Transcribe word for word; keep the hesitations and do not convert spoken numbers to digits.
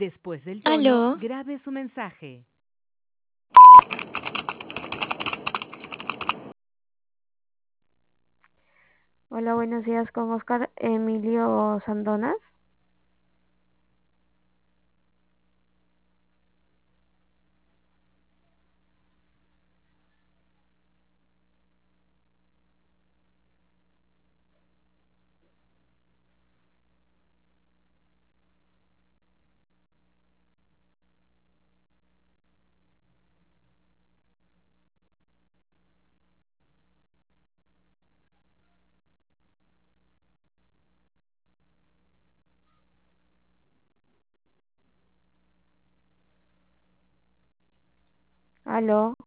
Después del tono, Aló, grabe su mensaje. Hola, buenos días con Oscar Emilio Sandonas. Aló.